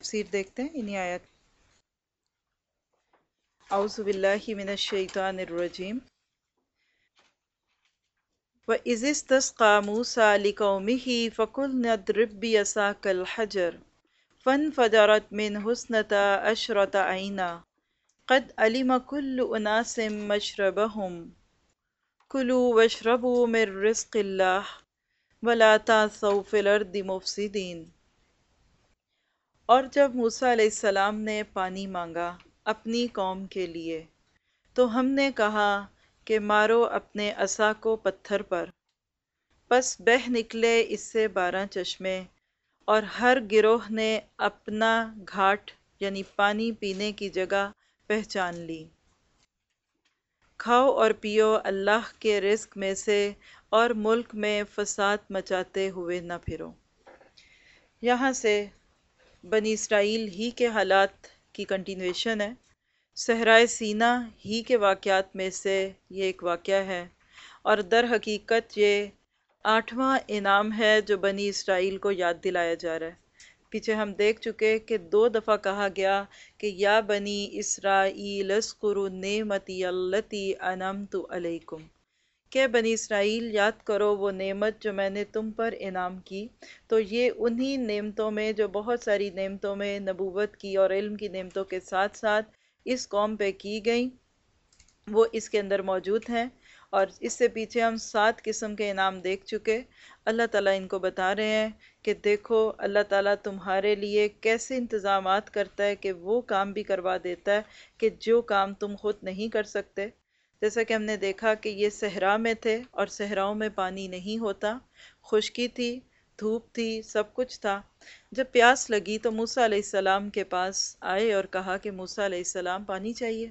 تفسیر دیکھتے ہیں انہی آیات۔ اعوذ باللہ من الشیطان الرجیم۔ وَإِذِ اسْتَسْقَىٰ مُوسَىٰ لِقَوْمِهِ فَقُلْنَا اضْرِب بِّعَصَاكَ الْحَجَرَ فَانْفَجَرَتْ مِنْهُ اثْنَتَا عَشْرَةَ عَيْنًا قَدْ عَلِمَ كُلُّ أُنَاسٍ مَّشْرَبَهُمْ كُلُوا وَاشْرَبُوا مِن رِّزْقِ اللَّهِ وَلَا تَعْثَوْا فِي الْأَرْضِ مُفْسِدِينَ۔ اور جب موسیٰ علیہ السلام نے پانی مانگا اپنی قوم کے لیے تو ہم نے کہا کہ مارو اپنے عصا کو پتھر پر، پس بہہ نکلے اس سے 12 چشمے، اور ہر گروہ نے اپنا گھاٹ یعنی پانی پینے کی جگہ پہچان لی۔ کھاؤ اور پیو اللہ کے رزق میں سے اور ملک میں فساد مچاتے ہوئے نہ پھرو۔ یہاں سے بنی اسرائیل ہی کے حالات کی کنٹینویشن ہے۔ صحرائے سینا ہی کے واقعات میں سے یہ ایک واقعہ ہے، اور در حقیقت یہ 8واں انعام ہے جو بنی اسرائیل کو یاد دلایا جا رہا ہے۔ پیچھے ہم دیکھ چکے کہ 2 دفعہ کہا گیا کہ یا بنی اسرائیل اذکروا نعمتی التی انعمت علیکم، کہ بنی اسرائیل یاد کرو وہ نعمت جو میں نے تم پر انعام کی۔ تو یہ انہی نعمتوں میں جو بہت ساری نعمتوں میں نبوت کی اور علم کی نعمتوں کے ساتھ ساتھ اس قوم پہ کی گئیں وہ اس کے اندر موجود ہیں، اور اس سے پیچھے ہم 7 قسم کے انعام دیکھ چکے۔ اللہ تعالیٰ ان کو بتا رہے ہیں کہ دیکھو اللہ تعالیٰ تمہارے لیے کیسے انتظامات کرتا ہے کہ وہ کام بھی کروا دیتا ہے کہ جو کام تم خود نہیں کر سکتے۔ جیسا کہ ہم نے دیکھا کہ یہ صحرا میں تھے اور صحراؤں میں پانی نہیں ہوتا، خشکی تھی، دھوپ تھی، سب کچھ تھا۔ جب پیاس لگی تو موسیٰ علیہ السلام کے پاس آئے اور کہا کہ موسیٰ علیہ السلام پانی چاہیے۔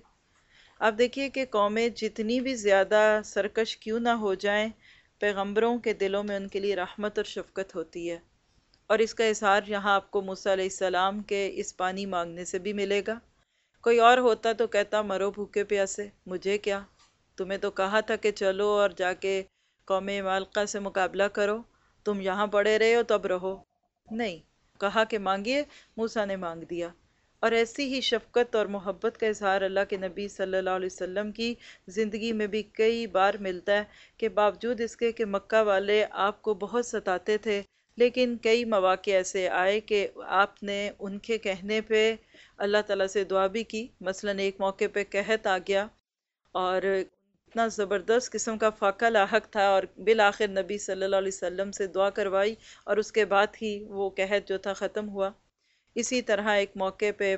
آپ دیکھیے کہ قومیں جتنی بھی زیادہ سرکش کیوں نہ ہو جائیں، پیغمبروں کے دلوں میں ان کے لیے رحمت اور شفقت ہوتی ہے، اور اس کا اظہار یہاں آپ کو موسیٰ علیہ السلام کے اس پانی مانگنے سے بھی ملے گا۔ کوئی اور ہوتا تو کہتا مرو بھوکے پیاسے، مجھے کیا، تمہیں تو کہا تھا کہ چلو اور جا کے قوم مالقہ سے مقابلہ کرو، تم یہاں پڑے رہے ہو تو اب رہو۔ نہیں، کہا کہ مانگیے، موسیٰ نے مانگ دیا۔ اور ایسی ہی شفقت اور محبت کا اظہار اللہ کے نبی صلی اللہ علیہ وسلم کی زندگی میں بھی کئی بار ملتا ہے کہ باوجود اس کے کہ مکہ والے آپ کو بہت ستاتے تھے، لیکن کئی مواقع ایسے آئے کہ آپ نے ان کے کہنے پہ اللہ تعالیٰ سے دعا بھی کی۔ مثلاً ایک موقع پہ قحط آ گیا اور اتنا زبردست قسم کا فاقہ لاحق تھا، اور بالآخر نبی صلی اللہ علیہ وسلم سے دعا کروائی اور اس کے بعد ہی وہ قحط جو تھا ختم ہوا۔ اسی طرح ایک موقع پہ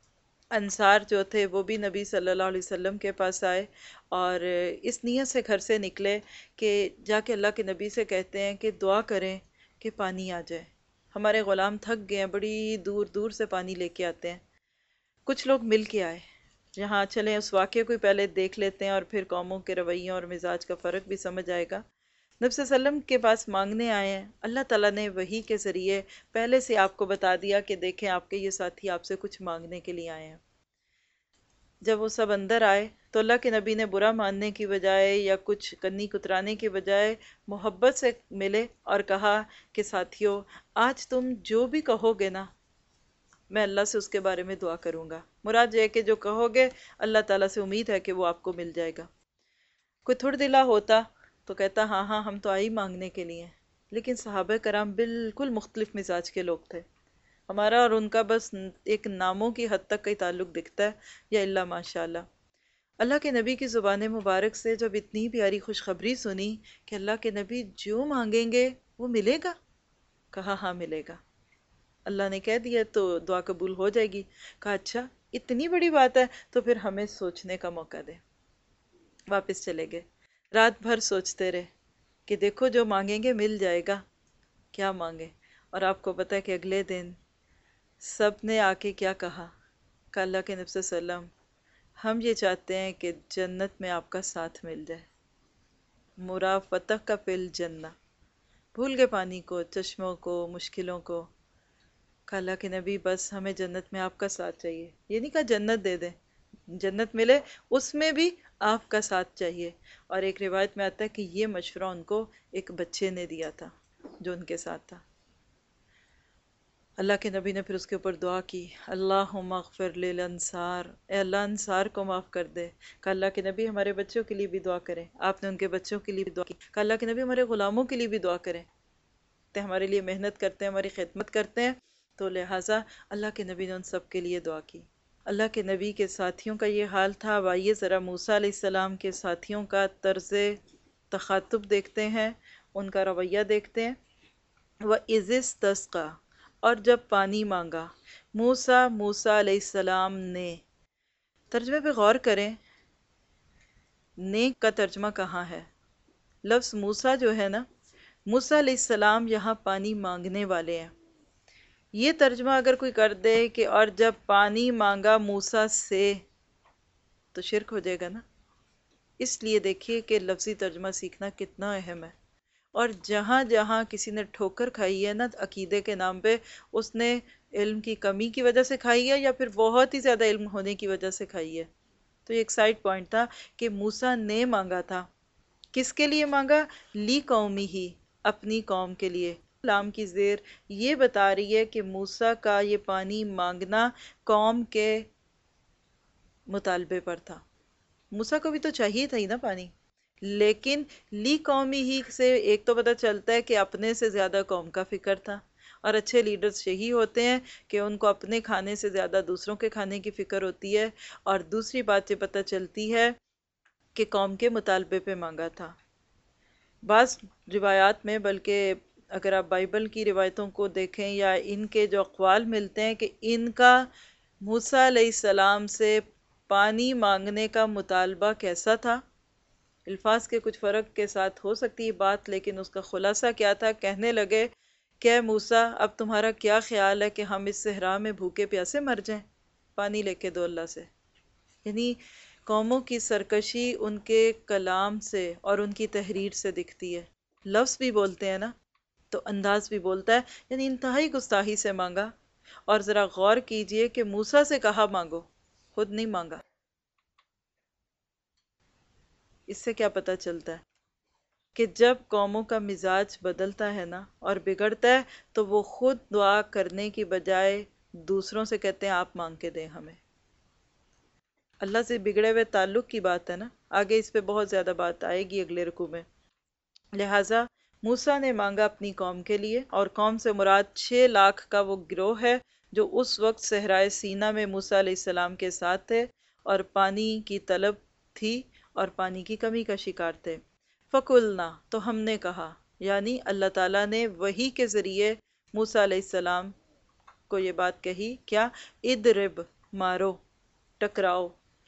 انصار جو تھے وہ بھی نبی صلی اللہ علیہ وسلم کے پاس آئے اور اس نیت سے گھر سے نکلے کہ جا کے اللہ کے نبی سے کہتے ہیں کہ دعا کریں کہ پانی آ جائے، ہمارے غلام تھک گئے ہیں، بڑی دور دور سے پانی لے کے آتے ہیں۔ کچھ لوگ مل کے آئے، یہاں چلیں اس واقعے کو پہلے دیکھ لیتے ہیں اور پھر قوموں کے رویوں اور مزاج کا فرق بھی سمجھ آئے گا۔ نبی صلی اللہ علیہ وسلم کے پاس مانگنے آئے ہیں، اللہ تعالیٰ نے وحی کے ذریعے پہلے سے آپ کو بتا دیا کہ دیکھیں آپ کے یہ ساتھی آپ سے کچھ مانگنے کے لیے آئے ہیں۔ جب وہ سب اندر آئے تو اللہ کے نبی نے برا ماننے کی بجائے یا کچھ کنی کترانے کی بجائے محبت سے ملے اور کہا کہ ساتھیو، آج تم جو بھی کہو گے نا میں اللہ سے اس کے بارے میں دعا کروں گا۔ مراد یہ ہے کہ جو کہو گے اللہ تعالیٰ سے امید ہے کہ وہ آپ کو مل جائے گا۔ کوئی تھوڑ دلا ہوتا تو کہتا ہاں ہاں ہم تو آئی مانگنے کے لیے، لیکن صحابہ کرام بالکل مختلف مزاج کے لوگ تھے۔ ہمارا اور ان کا بس ایک ناموں کی حد تک کا تعلق دکھتا ہے، یا اللہ ماشاء اللہ۔ اللہ کے نبی کی زبان مبارک سے جب اتنی پیاری خوشخبری سنی کہ اللہ کے نبی جو مانگیں گے وہ ملے گا، کہا ہاں ملے گا، اللہ نے کہہ دیا تو دعا قبول ہو جائے گی۔ کہا اچھا اتنی بڑی بات ہے تو پھر ہمیں سوچنے کا موقع دے۔ واپس چلے گئے، رات بھر سوچتے رہے کہ دیکھو جو مانگیں گے مل جائے گا، کیا مانگے۔ اور آپ کو پتہ ہے کہ اگلے دن سب نے آ کے کیا کہا کہ اللہ کے نبی صلی اللہ علیہ وسلم ہم یہ چاہتے ہیں کہ جنت میں آپ کا ساتھ مل جائے، مرافقتک فی الجنہ۔ بھول گئے پانی کو، چشموں کو، مشکلوں کو۔ کہا اللہ کے نبی بس ہمیں جنت میں آپ کا ساتھ چاہیے، یہ نہیں کہا جنت دے دیں، جنت ملے اس میں بھی آپ کا ساتھ چاہیے۔ اور ایک روایت میں آتا ہے کہ یہ مشورہ ان کو ایک بچے نے دیا تھا جو ان کے ساتھ تھا۔ اللہ کے نبی نے پھر اس کے اوپر دعا کی، اللہم اغفر للانصار، اے اللہ انصار کو معاف کر دے۔ کہ اللہ کے نبی ہمارے بچوں کے لیے بھی دعا کریں، آپ نے ان کے بچوں کے لیے بھی دعا کی۔ کہ اللہ کے نبی ہمارے غلاموں کے لیے بھی دعا کریں، تے ہمارے لیے محنت کرتے ہیں، ہماری خدمت کرتے ہیں، تو لہٰذا اللہ کے نبی نے ان سب کے لیے دعا کی۔ اللہ کے نبی کے ساتھیوں کا یہ حال تھا۔ اب آئیے ذرا موسیٰ علیہ السلام کے ساتھیوں کا طرز تخاطب دیکھتے ہیں، ان کا رویہ دیکھتے ہیں۔ وَإِذِ اسْتَسْقَىٰ، اور جب پانی مانگا، موسیٰ علیہ السلام نے۔ ترجمے پہ غور کریں، نیک کا ترجمہ کہاں ہے؟ لفظ موسیٰ جو ہے نا، موسیٰ علیہ السلام یہاں پانی مانگنے والے ہیں۔ یہ ترجمہ اگر کوئی کر دے کہ اور جب پانی مانگا موسیٰ سے، تو شرک ہو جائے گا نا۔ اس لیے دیکھیے کہ لفظی ترجمہ سیکھنا کتنا اہم ہے۔ اور جہاں جہاں کسی نے ٹھوکر کھائی ہے نا عقیدے کے نام پہ، اس نے علم کی کمی کی وجہ سے کھائی ہے یا پھر بہت ہی زیادہ علم ہونے کی وجہ سے کھائی ہے۔ تو یہ ایک سائڈ پوائنٹ تھا کہ موسیٰ نے مانگا تھا۔ کس کے لیے مانگا؟ لی قومی ہی، اپنی قوم کے لیے۔ لام کی زیر یہ بتا رہی ہے کہ موسیٰ کا یہ پانی مانگنا قوم کے مطالبے پر تھا۔ موسیٰ کو بھی تو چاہیے تھا ہی نا پانی، لیکن لی قومی ہی سے ایک تو پتہ چلتا ہے کہ اپنے سے زیادہ قوم کا فکر تھا، اور اچھے لیڈرز یہی ہوتے ہیں کہ ان کو اپنے کھانے سے زیادہ دوسروں کے کھانے کی فکر ہوتی ہے۔ اور دوسری بات یہ پتہ چلتی ہے کہ قوم کے مطالبے پہ مانگا تھا۔ بعض روایات میں، بلکہ اگر آپ بائبل کی روایتوں کو دیکھیں یا ان کے جو اقوال ملتے ہیں، کہ ان کا موسیٰ علیہ السلام سے پانی مانگنے کا مطالبہ کیسا تھا۔ الفاظ کے کچھ فرق کے ساتھ ہو سکتی ہے بات، لیکن اس کا خلاصہ کیا تھا؟ کہنے لگے کہ موسیٰ اب تمہارا کیا خیال ہے کہ ہم اس صحرا میں بھوکے پیاسے مر جائیں؟ پانی لے کے دو اللہ سے۔ یعنی قوموں کی سرکشی ان کے کلام سے اور ان کی تحریر سے دکھتی ہے۔ لفظ بھی بولتے ہیں نا، تو انداز بھی بولتا ہے، یعنی انتہائی گستاخی سے مانگا۔ اور ذرا غور کیجئے کہ موسیٰ سے کہا مانگو، خود نہیں مانگا۔ اس سے کیا پتہ چلتا ہے کہ جب قوموں کا مزاج بدلتا ہے نا اور بگڑتا ہے، تو وہ خود دعا کرنے کی بجائے دوسروں سے کہتے ہیں آپ مانگ کے دیں ہمیں۔ اللہ سے بگڑے ہوئے تعلق کی بات ہے نا، آگے اس پہ بہت زیادہ بات آئے گی اگلے رکوع میں۔ لہٰذا موسیٰ نے مانگا اپنی قوم کے لیے، اور قوم سے مراد 6 لاکھ کا وہ گروہ ہے جو اس وقت صحرائے سینا میں موسیٰ علیہ السلام کے ساتھ تھے اور پانی کی طلب تھی اور پانی کی کمی کا شکار تھے۔ فَقُلْنَا، تو ہم نے کہا، یعنی اللہ تعالیٰ نے وحی کے ذریعے موسیٰ علیہ السلام کو یہ بات کہی، کیا؟ اِدْرِب، مارو، ٹکراؤ۔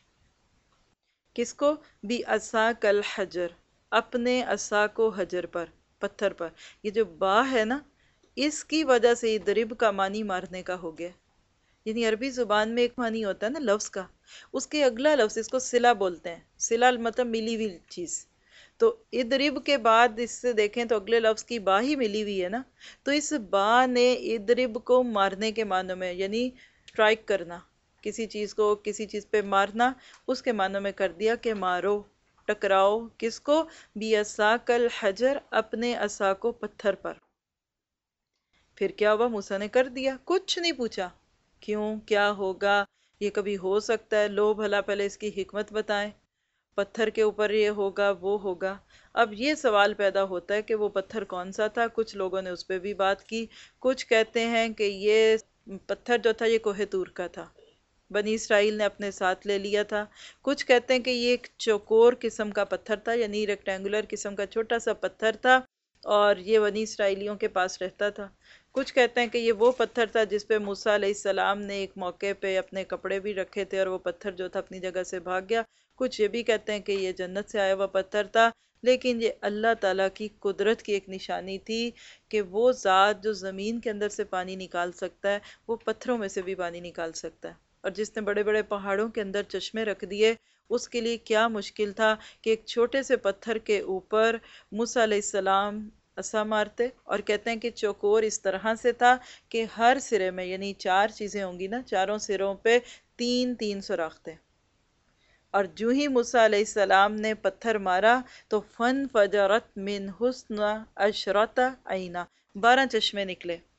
کس کو؟ بِعَصَاكَ الْحَجَرَ، اپنے عصا کو حجر پر، پتھر پر۔ یہ جو با ہے نا، اس کی وجہ سے اِدْرِب کا معنی مارنے کا ہو گیا۔ یعنی عربی زبان میں ایک معنی ہوتا ہے نا لفظ کا، اس کے اگلا لفظ، اس کو صلہ بولتے ہیں۔ صلہ مطلب ملی ہوئی چیز۔ تو اِدْرِب کے بعد اس سے دیکھیں تو اگلے لفظ کی با ہی ملی ہوئی ہے نا، تو اس با نے اِدْرِب کو مارنے کے معنوں میں، یعنی اسٹرائک کرنا، کسی چیز کو کسی چیز پہ مارنا، اس کے معنوں میں کر دیا کہ مارو، ٹکراؤ۔ کس کو؟ بِعَصَاكَ الْحَجَرَ، اپنے عصا کو پتھر پر۔ پھر کیا ہوا؟ موسیٰ نے کر دیا، کچھ نہیں پوچھا کیوں، کیا ہوگا، یہ کبھی ہو سکتا ہے، لو بھلا پہلے اس کی حکمت بتائیں، پتھر کے اوپر یہ ہوگا وہ ہوگا۔ اب یہ سوال پیدا ہوتا ہے کہ وہ پتھر کون سا تھا؟ کچھ لوگوں نے اس پہ بھی بات کی، کچھ کہتے ہیں کہ یہ پتھر جو تھا یہ کوہ طور کا تھا، بنی اسرائیل نے اپنے ساتھ لے لیا تھا۔ کچھ کہتے ہیں کہ یہ ایک چوکور قسم کا پتھر تھا، یعنی ریکٹینگولر قسم کا چھوٹا سا پتھر تھا، اور یہ بنی اسرائیلیوں کے پاس رہتا تھا۔ کچھ کہتے ہیں کہ یہ وہ پتھر تھا جس پہ موسیٰ علیہ السلام نے ایک موقع پہ اپنے کپڑے بھی رکھے تھے اور وہ پتھر جو تھا اپنی جگہ سے بھاگ گیا۔ کچھ یہ بھی کہتے ہیں کہ یہ جنت سے آیا ہوا پتھر تھا۔ لیکن یہ اللہ تعالیٰ کی قدرت کی ایک نشانی تھی کہ وہ ذات جو زمین کے اندر سے پانی نکال سکتا ہے، وہ پتھروں میں سے بھی پانی نکال سکتا ہے۔ اور جس نے بڑے بڑے پہاڑوں کے اندر چشمے رکھ دیے، اس کے لیے کیا مشکل تھا کہ ایک چھوٹے سے پتھر کے اوپر موسیٰ علیہ السلام عصا مارتے، اور کہتے ہیں کہ چوکور اس طرح سے تھا کہ ہر سرے میں، یعنی 4 چیزیں ہوں گی نا، چاروں سروں پہ 3 سوراخ تھے۔ اور جو ہی موسیٰ علیہ السلام نے پتھر مارا تو فَانْفَجَرَتْ مِنْ حُسْنَ عَشْرَةَ عَيْنًا، 12 چشمے نکلے۔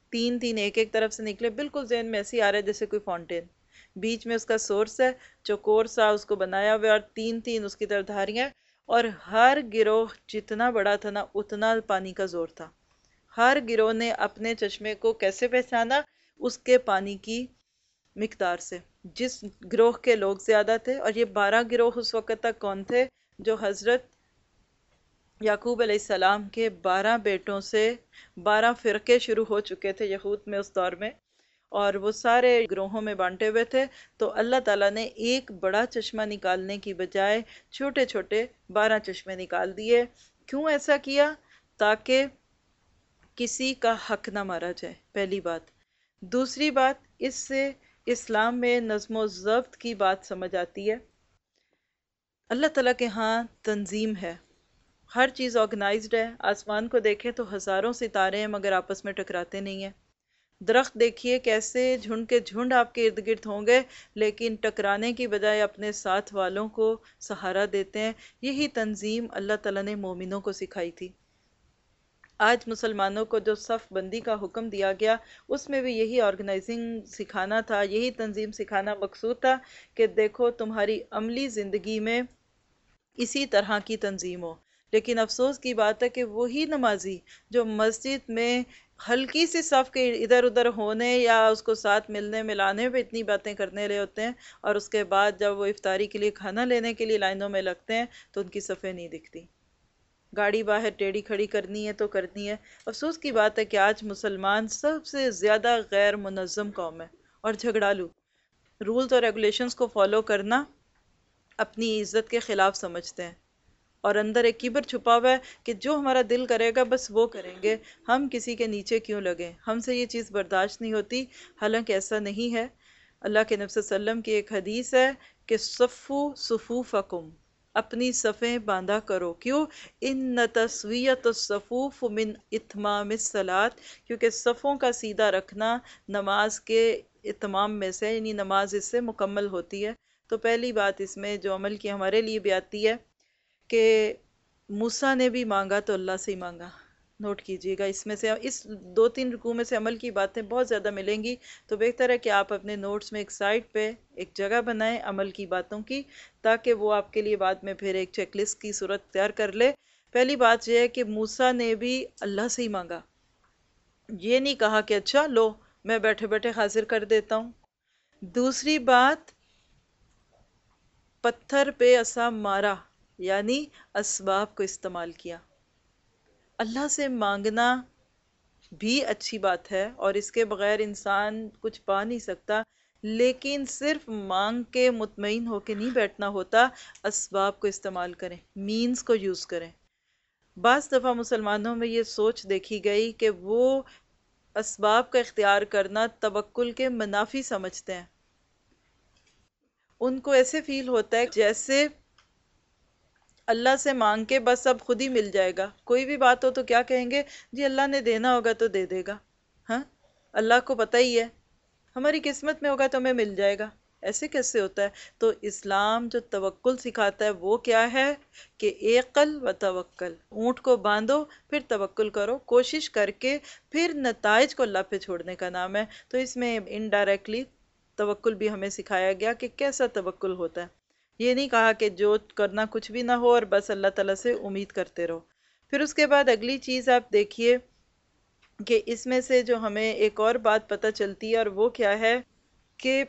تین تین ایک ایک طرف سے نکلے، بالکل ذہن میں ایسی آ رہا ہے جیسے کوئی فاؤنٹین، بیچ میں اس کا سورس ہے، چوکور سا اس کو بنایا ہوا ہے، اور تین تین اس کی طرف دھاریاں، اور ہر گروہ جتنا بڑا تھا نا اتنا پانی کا زور تھا۔ ہر گروہ نے اپنے چشمے کو کیسے پہچانا؟ اس کے پانی کی مقدار سے۔ جس گروہ کے لوگ زیادہ تھے، اور یہ 12 گروہ اس وقت تک کون تھے؟ جو حضرت یعقوب علیہ السلام کے 12 بیٹوں سے 12 فرقے شروع ہو چکے تھے یہود میں اس دور میں، اور وہ سارے گروہوں میں بانٹے ہوئے تھے۔ تو اللہ تعالیٰ نے ایک بڑا چشمہ نکالنے کی بجائے چھوٹے چھوٹے 12 چشمے نکال دیے۔ کیوں ایسا کیا؟ تاکہ کسی کا حق نہ مارا جائے، پہلی بات۔ دوسری بات، اس سے اسلام میں نظم و ضبط کی بات سمجھ آتی ہے۔ اللہ تعالیٰ کے ہاں تنظیم ہے، ہر چیز آرگنائزڈ ہے۔ آسمان کو دیکھیں تو ہزاروں ستارے ہیں مگر آپس میں ٹکراتے نہیں ہیں۔ درخت دیکھیے کیسے جھنڈ کے جھنڈ آپ کے ارد گرد ہوں گے، لیکن ٹکرانے کی بجائے اپنے ساتھ والوں کو سہارا دیتے ہیں۔ یہی تنظیم اللہ تعالیٰ نے مومنوں کو سکھائی تھی۔ آج مسلمانوں کو جو صف بندی کا حکم دیا گیا، اس میں بھی یہی آرگنائزنگ سکھانا تھا، یہی تنظیم سکھانا مقصود تھا کہ دیکھو تمہاری عملی زندگی میں اسی طرح کی تنظیم ہو۔ لیکن افسوس کی بات ہے کہ وہی نمازی جو مسجد میں ہلکی سی صف کے ادھر ادھر ہونے یا اس کو ساتھ ملنے ملانے پہ اتنی باتیں کرنے لے ہوتے ہیں، اور اس کے بعد جب وہ افطاری کے لیے کھانا لینے کے لیے لائنوں میں لگتے ہیں تو ان کی صفیں نہیں دکھتی۔ گاڑی باہر ٹیڑھی کھڑی کرنی ہے تو کرنی ہے۔ افسوس کی بات ہے کہ آج مسلمان سب سے زیادہ غیر منظم قوم ہے اور جھگڑالو۔ رولز اور ریگولیشنز کو فالو کرنا اپنی عزت کے خلاف سمجھتے ہیں، اور اندر ایک کبر چھپا ہوا ہے کہ جو ہمارا دل کرے گا بس وہ کریں گے، ہم کسی کے نیچے کیوں لگیں، ہم سے یہ چیز برداشت نہیں ہوتی۔ حالانکہ ایسا نہیں ہے۔ اللہ کے نبی صلی اللہ علیہ وسلم کی ایک حدیث ہے کہ صفو صفوفکم، اپنی صفیں باندھا کرو۔ کیوں؟ ان تسویۃ الصفوف من اتمام الصلاۃ، کیونکہ صفوں کا سیدھا رکھنا نماز کے اتمام میں سے، یعنی نماز اس سے مکمل ہوتی ہے۔ تو پہلی بات اس میں جو عمل کی ہمارے لیے بھی آتی ہے کہ موسیٰ نے بھی مانگا تو اللہ سے ہی مانگا۔ نوٹ کیجئے گا، اس میں سے اس 2-3 رکوع میں سے عمل کی باتیں بہت زیادہ ملیں گی، تو بہتر ہے کہ آپ اپنے نوٹس میں ایک سائٹ پہ ایک جگہ بنائیں عمل کی باتوں کی، تاکہ وہ آپ کے لیے بعد میں پھر ایک چیک لسٹ کی صورت اختیار کر لے۔ پہلی بات یہ ہے کہ موسیٰ نے بھی اللہ سے ہی مانگا، یہ نہیں کہا کہ اچھا لو میں بیٹھے بیٹھے حاضر کر دیتا ہوں۔ دوسری بات، پتھر پہ عصا مارا، یعنی اسباب کو استعمال کیا۔ اللہ سے مانگنا بھی اچھی بات ہے اور اس کے بغیر انسان کچھ پا نہیں سکتا، لیکن صرف مانگ کے مطمئن ہو کے نہیں بیٹھنا ہوتا، اسباب کو استعمال کریں، مینز کو یوز کریں۔ بعض دفعہ مسلمانوں میں یہ سوچ دیکھی گئی کہ وہ اسباب کا اختیار کرنا توکل کے منافی سمجھتے ہیں۔ ان کو ایسے فیل ہوتا ہے جیسے اللہ سے مانگ کے بس اب خود ہی مل جائے گا، کوئی بھی بات ہو تو کیا کہیں گے؟ جی اللہ نے دینا ہوگا تو دے دے گا، ہاں اللہ کو پتہ ہی ہے، ہماری قسمت میں ہوگا تو ہمیں مل جائے گا۔ ایسے کیسے ہوتا ہے؟ تو اسلام جو توکل سکھاتا ہے وہ کیا ہے کہ عقل و توکل، اونٹ کو باندھو پھر توکل کرو، کوشش کر کے پھر نتائج کو اللہ پہ چھوڑنے کا نام ہے۔ تو اس میں انڈائریکٹلی توکل بھی ہمیں سکھایا گیا کہ کیسا توکل ہوتا ہے۔ یہ نہیں کہا کہ جو کرنا کچھ بھی نہ ہو اور بس اللہ تعالیٰ سے امید کرتے رہو۔ پھر اس کے بعد اگلی چیز آپ دیکھیے کہ اس میں سے جو ہمیں ایک اور بات پتہ چلتی ہے، اور وہ کیا ہے کہ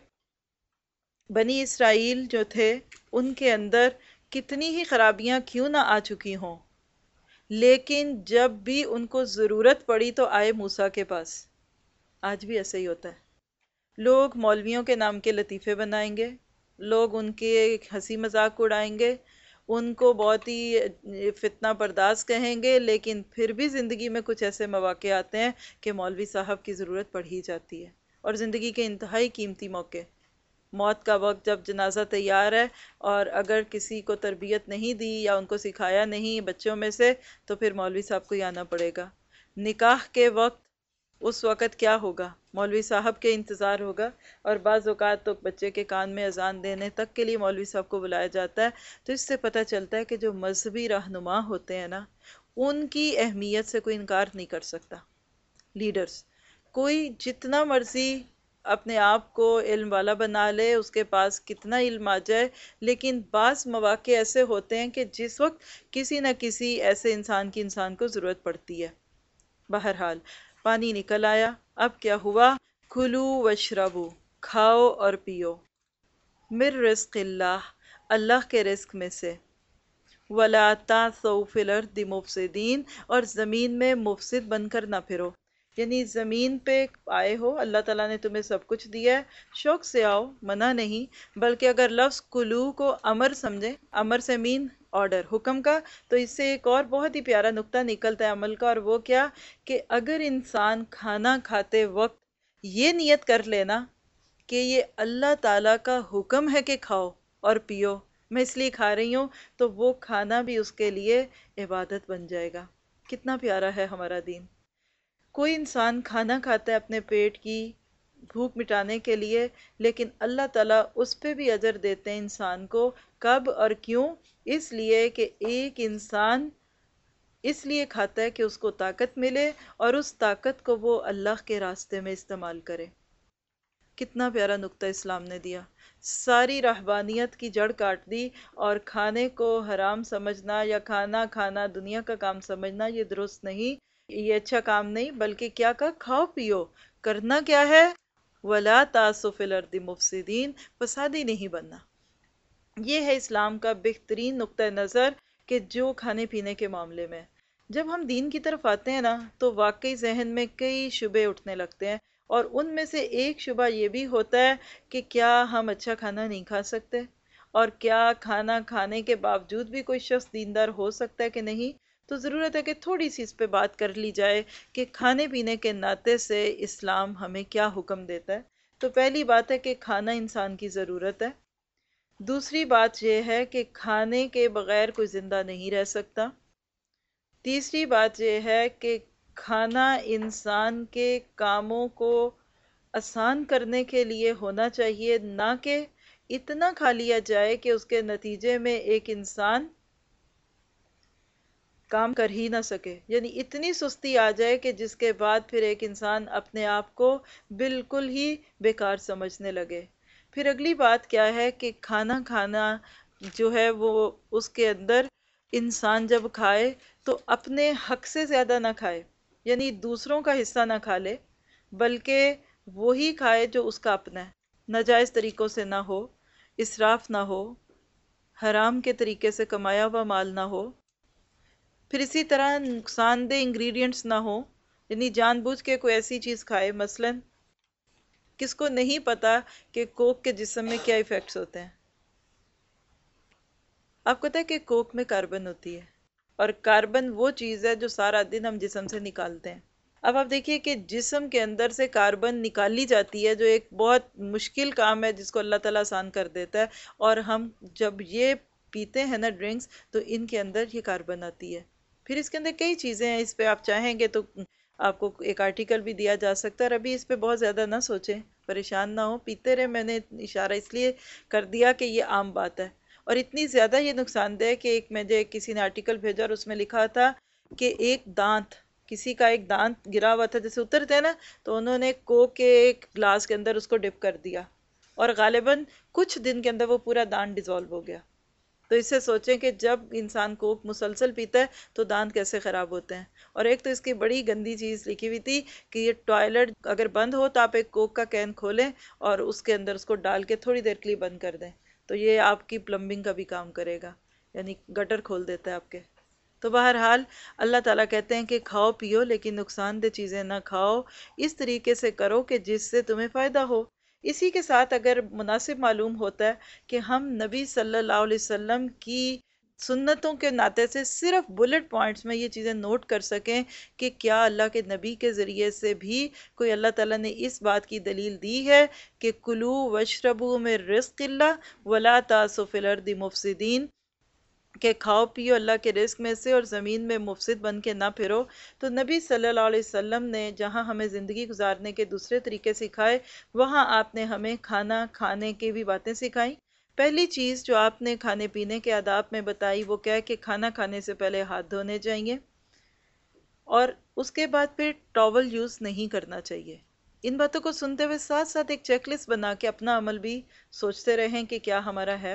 بنی اسرائیل جو تھے ان کے اندر کتنی ہی خرابیاں کیوں نہ آ چکی ہوں، لیکن جب بھی ان کو ضرورت پڑی تو آئے موسیٰ کے پاس۔ آج بھی ایسا ہی ہوتا ہے، لوگ مولویوں کے نام کے لطیفے بنائیں گے، لوگ ان کے ہنسی مذاق اڑائیں گے، ان کو بہت ہی فتنہ پرداز کہیں گے، لیکن پھر بھی زندگی میں کچھ ایسے مواقع آتے ہیں کہ مولوی صاحب کی ضرورت پڑ ہی جاتی ہے، اور زندگی کے انتہائی قیمتی موقع، موت کا وقت جب جنازہ تیار ہے اور اگر کسی کو تربیت نہیں دی یا ان کو سکھایا نہیں بچوں میں سے، تو پھر مولوی صاحب کو ہی آنا پڑے گا۔ نکاح کے وقت، اس وقت کیا ہوگا؟ مولوی صاحب کے انتظار ہوگا، اور بعض اوقات تو بچے کے کان میں اذان دینے تک کے لیے مولوی صاحب کو بلایا جاتا ہے۔ تو اس سے پتہ چلتا ہے کہ جو مذہبی رہنما ہوتے ہیں نا، ان کی اہمیت سے کوئی انکار نہیں کر سکتا۔ لیڈرز، کوئی جتنا مرضی اپنے آپ کو علم والا بنا لے، اس کے پاس کتنا علم آ جائے، لیکن بعض مواقع ایسے ہوتے ہیں کہ جس وقت کسی نہ کسی ایسے انسان کو ضرورت پڑتی ہے۔ بہرحال پانی نکل آیا، اب کیا ہوا؟ کھلو وشربو، کھاؤ اور پیو، من رزق اللہ، اللہ کے رزق میں سے، ولا تعثوا فی الارض مفسدین، اور زمین میں مفسد بن کر نہ پھرو۔ یعنی زمین پہ آئے ہو، اللہ تعالیٰ نے تمہیں سب کچھ دیا ہے، شوق سے آؤ، منع نہیں، بلکہ اگر لفظ کلو کو امر سمجھیں، امر سے مین آرڈر، حکم کا، تو اس سے ایک اور بہت ہی پیارا نقطہ نکلتا ہے عمل کا، اور وہ کیا کہ اگر انسان کھانا کھاتے وقت یہ نیت کر لینا کہ یہ اللہ تعالیٰ کا حکم ہے کہ کھاؤ اور پیو، میں اس لیے کھا رہی ہوں، تو وہ کھانا بھی اس کے لیے عبادت بن جائے گا۔ کتنا پیارا ہے ہمارا دین۔ کوئی انسان کھانا کھاتا ہے اپنے پیٹ کی بھوک مٹانے کے لیے، لیکن اللہ تعالیٰ اس پہ بھی اجر دیتے ہیں انسان کو۔ کب اور کیوں؟ اس لیے کہ ایک انسان اس لیے کھاتا ہے کہ اس کو طاقت ملے، اور اس طاقت کو وہ اللہ کے راستے میں استعمال کرے۔ کتنا پیارا نقطہ اسلام نے دیا۔ ساری رہبانیت کی جڑ کاٹ دی، اور کھانے کو حرام سمجھنا یا کھانا کھانا دنیا کا کام سمجھنا یہ درست نہیں، یہ اچھا کام نہیں، بلکہ کیا کہا؟ کھاؤ پیو، کرنا کیا ہے؟ وَلَا تَعْثُوا فِي الْأَرْضِ مُفْسِدِينَ، فسادی نہیں بننا۔ یہ ہے اسلام کا بہترین نقطہ نظر کہ جو کھانے پینے کے معاملے میں، جب ہم دین کی طرف آتے ہیں نا تو واقعی ذہن میں کئی شبے اٹھنے لگتے ہیں، اور ان میں سے ایک شبہ یہ بھی ہوتا ہے کہ کیا ہم اچھا کھانا نہیں کھا سکتے، اور کیا کھانا کھانے کے باوجود بھی کوئی شخص دیندار ہو سکتا ہے کہ نہیں؟ تو ضرورت ہے کہ تھوڑی سی اس پہ بات کر لی جائے کہ کھانے پینے کے ناطے سے اسلام ہمیں کیا حکم دیتا ہے۔ تو پہلی بات ہے کہ کھانا انسان کی ضرورت ہے۔ دوسری بات یہ ہے کہ کھانے کے بغیر کوئی زندہ نہیں رہ سکتا۔ تیسری بات یہ ہے کہ کھانا انسان کے کاموں کو آسان کرنے کے لیے ہونا چاہیے، نہ کہ اتنا کھا لیا جائے کہ اس کے نتیجے میں ایک انسان کام کر ہی نہ سکے، یعنی اتنی سستی آ جائے کہ جس کے بعد پھر ایک انسان اپنے آپ کو بالکل ہی بیکار سمجھنے لگے۔ پھر اگلی بات کیا ہے کہ کھانا کھانا جو ہے وہ اس کے اندر انسان جب کھائے تو اپنے حق سے زیادہ نہ کھائے، یعنی دوسروں کا حصہ نہ کھا لے، بلکہ وہی کھائے جو اس کا اپنا ہے، ناجائز طریقوں سے نہ ہو، اسراف نہ ہو، حرام کے طریقے سے کمایا ہوا مال نہ ہو، پھر اسی طرح نقصان دہ انگریڈینٹس نہ ہو، یعنی جان بوجھ کے کوئی ایسی چیز کھائے، مثلا کس کو نہیں پتا کہ کوک کے جسم میں کیا ایفیکٹس ہوتے ہیں؟ آپ کو پتا ہے کہ کوک میں کاربن ہوتی ہے، اور کاربن وہ چیز ہے جو سارا دن ہم جسم سے نکالتے ہیں۔ اب آپ دیکھیے کہ جسم کے اندر سے کاربن نکالی جاتی ہے، جو ایک بہت مشکل کام ہے جس کو اللہ تعالیٰ آسان کر دیتا ہے، اور ہم جب یہ پیتے ہیں نا ڈرنکس، تو ان کے اندر یہ کاربن آتی ہے۔ پھر اس کے اندر کئی چیزیں ہیں، اس پہ آپ چاہیں گے تو آپ کو ایک آرٹیکل بھی دیا جا سکتا ہے، اور ابھی اس پہ بہت زیادہ نہ سوچیں، پریشان نہ ہو، پیتے رہے۔ میں نے اشارہ اس لیے کر دیا کہ یہ عام بات ہے، اور اتنی زیادہ یہ نقصان دہ ہے کہ ایک مجھے کسی نے آرٹیکل بھیجا اور اس میں لکھا تھا کہ ایک دانت، کسی کا ایک دانت گرا ہوا تھا، جیسے اترتے ہیں نا، تو انہوں نے کوک کے ایک گلاس کے اندر اس کو ڈپ کر دیا، اور غالباً کچھ دن کے اندر وہ پورا دانت ڈیزالو ہو گیا۔ تو اس سے سوچیں کہ جب انسان کوک مسلسل پیتا ہے تو دانت کیسے خراب ہوتے ہیں۔ اور ایک تو اس کی بڑی گندی چیز لکھی ہوئی تھی کہ یہ ٹوائلٹ اگر بند ہو تو آپ ایک کوک کا کین کھولیں اور اس کے اندر اس کو ڈال کے تھوڑی دیر کے لیے بند کر دیں، تو یہ آپ کی پلمبنگ کا بھی کام کرے گا، یعنی گٹر کھول دیتا ہے آپ کے۔ تو بہرحال اللہ تعالیٰ کہتے ہیں کہ کھاؤ پیو، لیکن نقصان دہ چیزیں نہ کھاؤ، اس طریقے سے کرو کہ جس سے تمہیں فائدہ ہو۔ اسی کے ساتھ اگر مناسب معلوم ہوتا ہے کہ ہم نبی صلی اللہ علیہ وسلم کی سنتوں کے ناطے سے صرف بلٹ پوائنٹس میں یہ چیزیں نوٹ کر سکیں کہ کیا اللہ کے نبی کے ذریعے سے بھی کوئی اللہ تعالیٰ نے اس بات کی دلیل دی ہے کہ کلو وشربو من رزق اللہ ولا تعثوا فی الارض مفسدین، کہ کھاؤ پیو اللہ کے رزق میں سے اور زمین میں مفسد بن کے نہ پھرو۔ تو نبی صلی اللہ علیہ وسلم نے جہاں ہمیں زندگی گزارنے کے دوسرے طریقے سکھائے، وہاں آپ نے ہمیں کھانا کھانے کی بھی باتیں سکھائیں۔ پہلی چیز جو آپ نے کھانے پینے کے آداب میں بتائی وہ کیا ہے کہ کھانا کھانے سے پہلے ہاتھ دھونے چاہیے، اور اس کے بعد پھر ٹاول یوز نہیں کرنا چاہیے۔ ان باتوں کو سنتے ہوئے ساتھ ساتھ ایک چیک لسٹ بنا کے اپنا عمل بھی سوچتے رہیں کہ کیا ہمارا ہے۔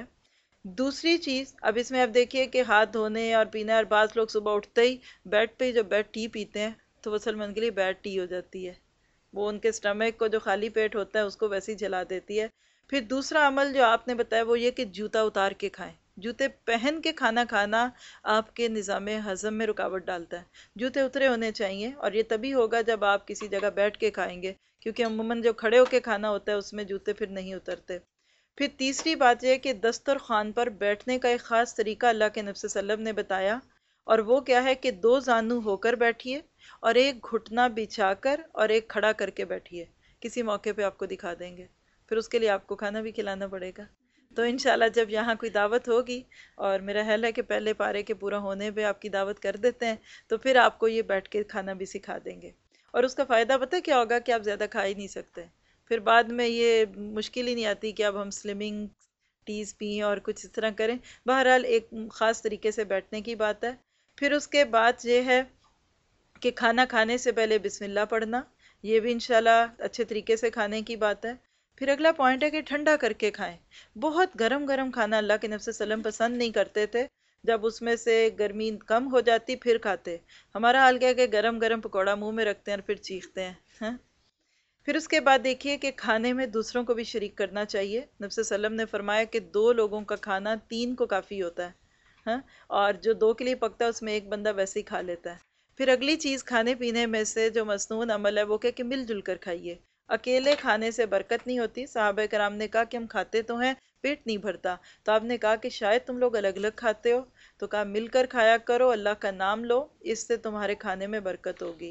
دوسری چیز، اب اس میں آپ دیکھیے کہ ہاتھ دھونے اور پینے، اور بعض لوگ صبح اٹھتے ہی بیڈ پہ جب بیڈ ٹی پیتے ہیں تو وہ سلمان کے لیے بیڈ ٹی ہو جاتی ہے، وہ ان کے سٹمک کو جو خالی پیٹ ہوتا ہے اس کو ویسے ہی جلا دیتی ہے۔ پھر دوسرا عمل جو آپ نے بتایا وہ یہ کہ جوتا اتار کے کھائیں۔ جوتے پہن کے کھانا کھانا آپ کے نظام ہضم میں رکاوٹ ڈالتا ہے، جوتے اترے ہونے چاہیے، اور یہ تبھی ہوگا جب آپ کسی جگہ بیٹھ کے کھائیں گے، کیونکہ عموماً جو کھڑے ہو کے کھانا ہوتا ہے اس میں جوتے پھر نہیں اترتے۔ پھر تیسری بات یہ ہے کہ دسترخوان پر بیٹھنے کا ایک خاص طریقہ اللہ کے نبی صلی اللہ علیہ وسلم نے بتایا، اور وہ کیا ہے کہ دو زانو ہو کر بیٹھیے، اور ایک گھٹنا بچھا کر اور ایک کھڑا کر کے بیٹھیے۔ کسی موقع پہ آپ کو دکھا دیں گے، پھر اس کے لیے آپ کو کھانا بھی کھلانا پڑے گا۔ تو انشاءاللہ جب یہاں کوئی دعوت ہوگی، اور میرا خیال ہے کہ پہلے پارے کے پورا ہونے پہ آپ کی دعوت کر دیتے ہیں، تو پھر آپ کو یہ بیٹھ کے کھانا بھی سکھا دیں گے، اور اس کا فائدہ پتہ کیا ہوگا کہ آپ زیادہ کھا ہی نہیں سکتے، پھر بعد میں یہ مشکل ہی نہیں آتی کہ اب ہم سلمنگ ٹیز پئیں اور کچھ اس طرح کریں۔ بہرحال ایک خاص طریقے سے بیٹھنے کی بات ہے۔ پھر اس کے بعد یہ ہے کہ کھانا کھانے سے پہلے بسم اللہ پڑھنا، یہ بھی انشاءاللہ اچھے طریقے سے کھانے کی بات ہے۔ پھر اگلا پوائنٹ ہے کہ ٹھنڈا کر کے کھائیں۔ بہت گرم گرم کھانا اللہ کے نبی صلی اللہ علیہ وسلم پسند نہیں کرتے تھے، جب اس میں سے گرمی کم ہو جاتی پھر کھاتے۔ ہمارا حال کیا ہے کہ گرم گرم پکوڑا منہ میں رکھتے ہیں اور پھر چیختے ہیں، ہاں۔ پھر اس کے بعد دیکھیے کہ کھانے میں دوسروں کو بھی شریک کرنا چاہیے۔ نبی صلی اللہ علیہ وسلم نے فرمایا کہ 2 لوگوں کا کھانا 3 کو کافی ہوتا ہے، ہاں، اور جو 2 کے لیے پکتا ہے اس میں ایک بندہ ویسے ہی کھا لیتا ہے۔ پھر اگلی چیز کھانے پینے میں سے جو مسنون عمل ہے وہ کہ مل جل کر کھائیے۔ اکیلے کھانے سے برکت نہیں ہوتی۔ صحابہ کرام نے کہا کہ ہم کھاتے تو ہیں، پیٹ نہیں بھرتا، تو آپ نے کہا کہ شاید تم لوگ الگ الگ کھاتے ہو، تو کہا مل کر کھایا کرو، اللہ کا نام لو، اس سے تمہارے کھانے میں برکت ہوگی۔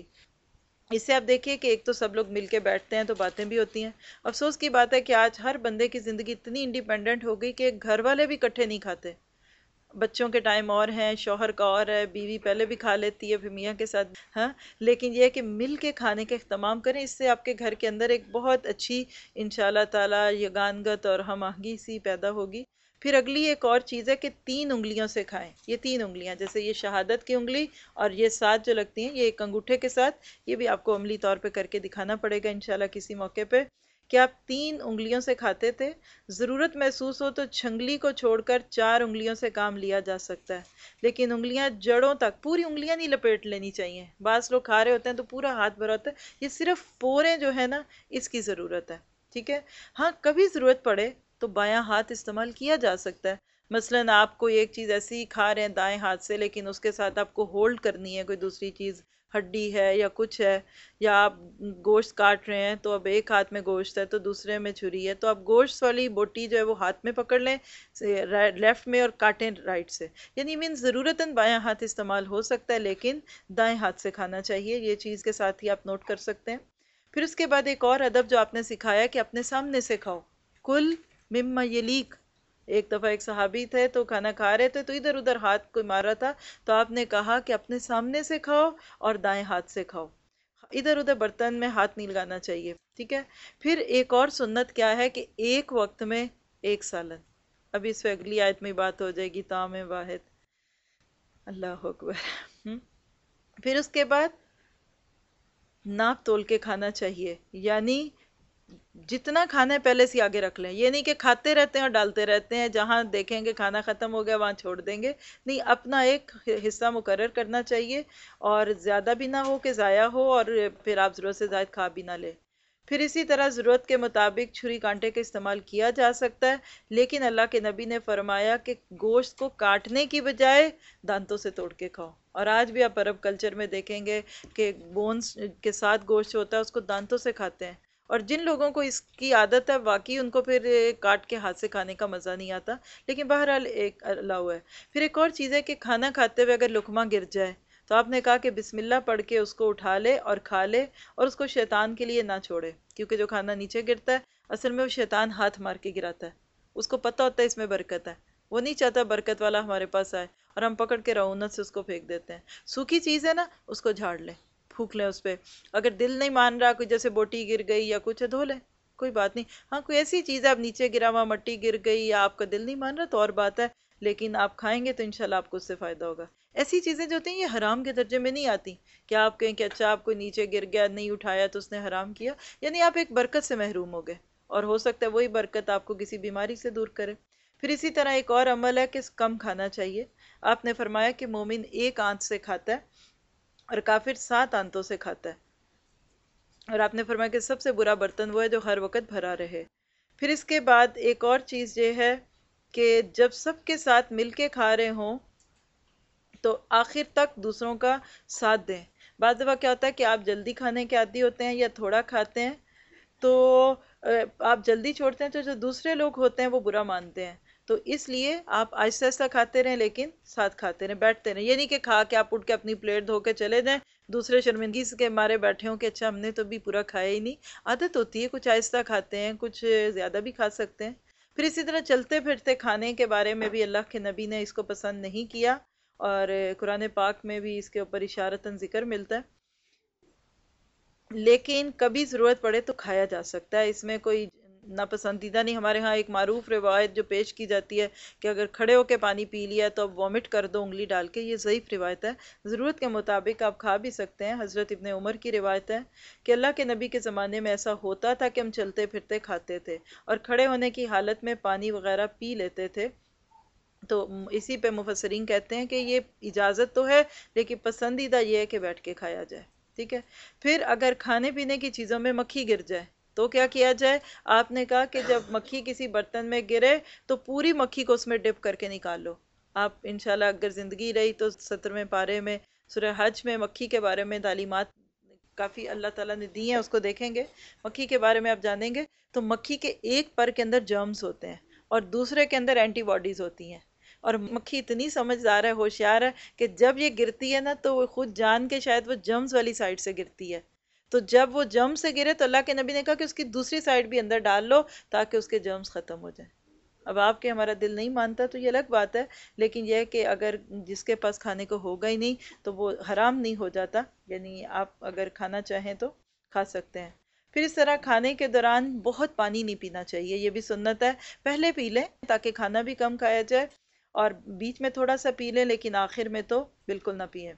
اس سے آپ دیکھیے کہ ایک تو سب لوگ مل کے بیٹھتے ہیں تو باتیں بھی ہوتی ہیں۔ افسوس کی بات ہے کہ آج ہر بندے کی زندگی اتنی انڈیپینڈنٹ ہو گئی کہ گھر والے بھی اکٹھے نہیں کھاتے۔ بچوں کے ٹائم اور ہیں، شوہر کا اور ہے، بیوی پہلے بھی کھا لیتی ہے پھر میاں کے ساتھ، ہاں، لیکن یہ ہے کہ مل کے کھانے کا اہتمام کریں، اس سے آپ کے گھر کے اندر ایک بہت اچھی انشاءاللہ تعالی یگانگت اور ہم آہنگی سی پیدا ہوگی۔ پھر اگلی ایک اور چیز ہے کہ 3 انگلیوں سے کھائیں۔ یہ 3 انگلیاں، جیسے یہ شہادت کی انگلی اور یہ 7 جو لگتی ہیں، یہ ایک انگوٹھے کے ساتھ، یہ بھی آپ کو عملی طور پہ کر کے دکھانا پڑے گا انشاءاللہ کسی موقع پہ، کہ آپ 3 انگلیوں سے کھاتے تھے۔ ضرورت محسوس ہو تو چھنگلی کو چھوڑ کر 4 انگلیوں سے کام لیا جا سکتا ہے، لیکن انگلیاں جڑوں تک، پوری انگلیاں نہیں لپیٹ لینی چاہیے۔ بعض لوگ کھا رہے ہوتے ہیں تو پورا ہاتھ بھرا ہوتا ہے، یہ صرف پورے جو ہے نا اس کی ضرورت ہے، ٹھیک ہے۔ ہاں کبھی ضرورت پڑے تو بایاں ہاتھ استعمال کیا جا سکتا ہے، مثلاً آپ کوئی ایک چیز ایسی ہی کھا رہے ہیں دائیں ہاتھ سے، لیکن اس کے ساتھ آپ کو ہولڈ کرنی ہے کوئی دوسری چیز، ہڈی ہے یا کچھ ہے، یا آپ گوشت کاٹ رہے ہیں تو اب ایک ہاتھ میں گوشت ہے تو دوسرے میں چھری ہے، تو آپ گوشت والی بوٹی جو ہے وہ ہاتھ میں پکڑ لیں لیفٹ میں، اور کاٹیں رائٹ سے، یعنی مین ضرورتاً بایاں ہاتھ استعمال ہو سکتا ہے لیکن دائیں ہاتھ سے کھانا چاہیے، یہ چیز کے ساتھ ہی آپ نوٹ کر سکتے ہیں۔ پھر اس کے بعد ایک اور ادب جو آپ نے سکھایا کہ اپنے سامنے سے کھاؤ، کل مما یلیک۔ ایک دفعہ ایک صحابی تھے تو کھانا کھا رہے تھے تو ادھر ادھر ہاتھ کوئی مار رہا تھا، تو آپ نے کہا کہ اپنے سامنے سے کھاؤ اور دائیں ہاتھ سے کھاؤ، ادھر ادھر برتن میں ہاتھ نہیں لگانا چاہیے، ٹھیک ہے۔ پھر ایک اور سنت کیا ہے کہ ایک وقت میں ایک سالن، ابھی اس پہ اگلی آیت میں بات ہو جائے گی، طعام واحد، اللہ اکبر۔ پھر اس کے بعد ناپ تول کے کھانا چاہیے، یعنی جتنا کھانا ہے پہلے سے آگے رکھ لیں، یہ نہیں کہ کھاتے رہتے ہیں اور ڈالتے رہتے ہیں، جہاں دیکھیں گے کھانا ختم ہو گیا وہاں چھوڑ دیں گے، نہیں، اپنا ایک حصہ مقرر کرنا چاہیے، اور زیادہ بھی نہ ہو کہ ضائع ہو اور پھر آپ ضرورت سے زائد کھا بھی نہ لیں۔ پھر اسی طرح ضرورت کے مطابق چھری کانٹے کا استعمال کیا جا سکتا ہے، لیکن اللہ کے نبی نے فرمایا کہ گوشت کو کاٹنے کی بجائے دانتوں سے توڑ کے کھاؤ، اور آج بھی آپ عرب کلچر میں دیکھیں گے کہ بونز کے ساتھ گوشت ہوتا ہے اس کو دانتوں سے کھاتے ہیں، اور جن لوگوں کو اس کی عادت ہے واقعی ان کو پھر کاٹ کے ہاتھ سے کھانے کا مزہ نہیں آتا، لیکن بہرحال ایک الاؤ ہے۔ پھر ایک اور چیز ہے کہ کھانا کھاتے ہوئے اگر لقمہ گر جائے تو آپ نے کہا کہ بسم اللہ پڑھ کے اس کو اٹھا لے اور کھا لے، اور اس کو شیطان کے لیے نہ چھوڑے، کیونکہ جو کھانا نیچے گرتا ہے اصل میں وہ شیطان ہاتھ مار کے گراتا ہے، اس کو پتہ ہوتا ہے اس میں برکت ہے، وہ نہیں چاہتا برکت والا ہمارے پاس آئے، اور ہم پکڑ کے رعونت سے اس کو پھینک دیتے ہیں۔ سوکھی چیز ہے نا، اس کو جھاڑ لیں، پھونک لیں اس پہ، اگر دل نہیں مان رہا، کوئی جیسے بوٹی گر گئی یا کچھ ہے، دھو لیں، کوئی بات نہیں۔ ہاں کوئی ایسی چیز ہے اب نیچے گرا ہوا مٹی گر گئی یا آپ کا دل نہیں مان رہا تو اور بات ہے، لیکن آپ کھائیں گے تو انشاءاللہ آپ کو اس سے فائدہ ہوگا۔ ایسی چیزیں جو ہوتی ہیں یہ حرام کے درجے میں نہیں آتی کہ آپ کہیں کہ اچھا آپ کو نیچے گر گیا نہیں اٹھایا تو اس نے حرام کیا، یعنی آپ ایک برکت سے محروم ہو گئے، اور ہو سکتا ہے وہی برکت آپ کو کسی بیماری سے دور کرے۔ پھر اسی طرح ایک اور عمل ہے کہ کم کھانا چاہیے۔ آپ نے فرمایا کہ مومن ایک آنت سے کھاتا ہے اور کافر 7 آنتوں سے کھاتا ہے، اور آپ نے فرمایا کہ سب سے برا برتن وہ ہے جو ہر وقت بھرا رہے۔ پھر اس کے بعد ایک اور چیز یہ ہے کہ جب سب کے ساتھ مل کے کھا رہے ہوں تو آخر تک دوسروں کا ساتھ دیں۔ بعض دفعہ کیا ہوتا ہے کہ آپ جلدی کھانے کے عادی ہوتے ہیں یا تھوڑا کھاتے ہیں، تو آپ جلدی چھوڑتے ہیں تو جو دوسرے لوگ ہوتے ہیں وہ برا مانتے ہیں، تو اس لیے آپ آہستہ آہستہ کھاتے رہیں، لیکن ساتھ کھاتے رہیں، بیٹھتے رہیں، یہ نہیں کہ کھا کے آپ اٹھ کے اپنی پلیٹ دھو کے چلے جائیں، دوسرے شرمندگی کے مارے بیٹھے ہوں کہ اچھا ہم نے تو بھی پورا کھایا ہی نہیں۔ عادت ہوتی ہے، کچھ آہستہ کھاتے ہیں، کچھ زیادہ بھی کھا سکتے ہیں۔ پھر اسی طرح چلتے پھرتے کھانے کے بارے میں بھی اللہ کے نبی نے اس کو پسند نہیں کیا، اور قرآن پاک میں بھی اس کے اوپر اشارتاً ذکر ملتا ہے، لیکن کبھی ضرورت پڑے تو کھایا جا سکتا ہے، اس میں کوئی ناپسندیدہ نہیں۔ ہمارے ہاں ایک معروف روایت جو پیش کی جاتی ہے کہ اگر کھڑے ہو کے پانی پی لیا تو اب وامٹ کر دو انگلی ڈال کے، یہ ضعیف روایت ہے، ضرورت کے مطابق آپ کھا بھی سکتے ہیں۔ حضرت ابن عمر کی روایت ہے کہ اللہ کے نبی کے زمانے میں ایسا ہوتا تھا کہ ہم چلتے پھرتے کھاتے تھے اور کھڑے ہونے کی حالت میں پانی وغیرہ پی لیتے تھے، تو اسی پہ مفسرین کہتے ہیں کہ یہ اجازت تو ہے لیکن پسندیدہ یہ ہے کہ بیٹھ کے کھایا جائے، ٹھیک ہے۔ پھر اگر کھانے پینے کی چیزوں میں مکھی گر جائے تو کیا کیا جائے؟ آپ نے کہا کہ جب مکھی کسی برتن میں گرے تو پوری مکھی کو اس میں ڈپ کر کے نکال لو۔ آپ انشاءاللہ اگر زندگی رہی تو 17ویں پارے میں سورہ حج میں مکھی کے بارے میں تعلیمات کافی اللہ تعالیٰ نے دی ہیں، اس کو دیکھیں گے، مکھی کے بارے میں آپ جانیں گے۔ تو مکھی کے ایک پر کے اندر جرمز ہوتے ہیں اور دوسرے کے اندر اینٹی باڈیز ہوتی ہیں، اور مکھی اتنی سمجھدار ہے، ہوشیار ہے کہ جب یہ گرتی ہے نا تو وہ خود جان کے شاید وہ جمز والی سائڈ سے گرتی ہے، تو جب وہ جم سے گرے تو اللہ کے نبی نے کہا کہ اس کی دوسری سائڈ بھی اندر ڈال لو تاکہ اس کے جرمز ختم ہو جائیں۔ اب آپ کے ہمارا دل نہیں مانتا تو یہ الگ بات ہے، لیکن یہ ہے کہ اگر جس کے پاس کھانے کو ہوگا ہی نہیں تو وہ حرام نہیں ہو جاتا، یعنی آپ اگر کھانا چاہیں تو کھا سکتے ہیں۔ پھر اس طرح کھانے کے دوران بہت پانی نہیں پینا چاہیے، یہ بھی سنت ہے، پہلے پی لیں تاکہ کھانا بھی کم کھایا جائے، اور بیچ میں تھوڑا سا پی لیں لیکن آخر میں تو بالکل نہ پئیں۔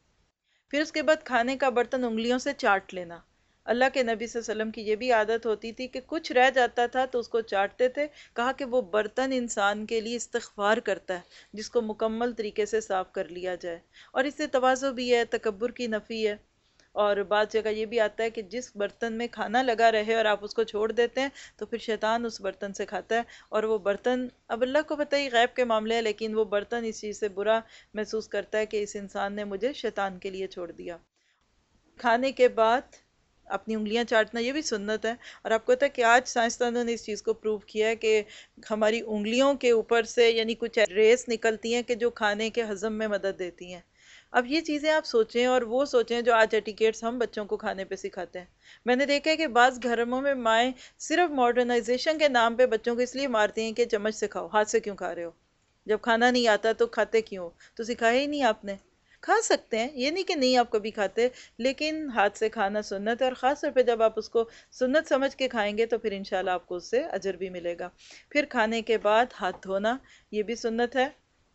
پھر اس کے بعد کھانے کا برتن انگلیوں سے چاٹ لینا۔ اللہ کے نبی صلی اللہ علیہ وسلم کی یہ بھی عادت ہوتی تھی کہ کچھ رہ جاتا تھا تو اس کو چاٹتے تھے، کہا کہ وہ برتن انسان کے لیے استغفار کرتا ہے جس کو مکمل طریقے سے صاف کر لیا جائے، اور اس سے تواضع بھی ہے، تکبر کی نفی ہے۔ اور بعض جگہ یہ بھی آتا ہے کہ جس برتن میں کھانا لگا رہے اور آپ اس کو چھوڑ دیتے ہیں تو پھر شیطان اس برتن سے کھاتا ہے، اور وہ برتن اب اللہ کو پتہ ہی غیب کے معاملے ہے، لیکن وہ برتن اس چیز سے برا محسوس کرتا ہے کہ اس انسان نے مجھے شیطان کے لیے چھوڑ دیا۔ کھانے کے بعد اپنی انگلیاں چاٹنا یہ بھی سنت ہے، اور آپ کو پتہ ہے کہ آج سائنسدانوں نے اس چیز کو پروو کیا ہے کہ ہماری انگلیوں کے اوپر سے یعنی کچھ ریس نکلتی ہیں کہ جو کھانے کے ہضم میں مدد دیتی ہیں۔ اب یہ چیزیں آپ سوچیں اور وہ سوچیں جو آج ایٹیکیٹس ہم بچوں کو کھانے پہ سکھاتے ہیں۔ میں نے دیکھا ہے کہ بعض گھروں میں مائیں صرف ماڈرنائزیشن کے نام پہ بچوں کو اس لیے مارتی ہیں کہ چمچ سے کھاؤ، ہاتھ سے کیوں کھا رہے ہو؟ جب کھانا نہیں آتا تو کھاتے کیوں؟ تو سکھایا ہی نہیں آپ نے۔ کھا سکتے ہیں، یہ نہیں کہ نہیں آپ کبھی کھاتے، لیکن ہاتھ سے کھانا سنت ہے، اور خاص طور پہ جب آپ اس کو سنت سمجھ کے کھائیں گے تو پھر انشاءاللہ آپ کو اس سے اجر بھی ملے گا۔ پھر کھانے کے بعد ہاتھ دھونا، یہ بھی سنت ہے،